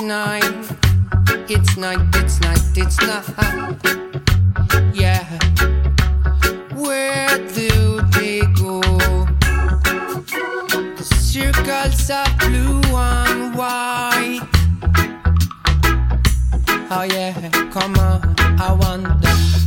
night. It's night, it's night, it's night. Yeah. Where do they go? The circles are blue and white. Oh yeah, come on, I wonder.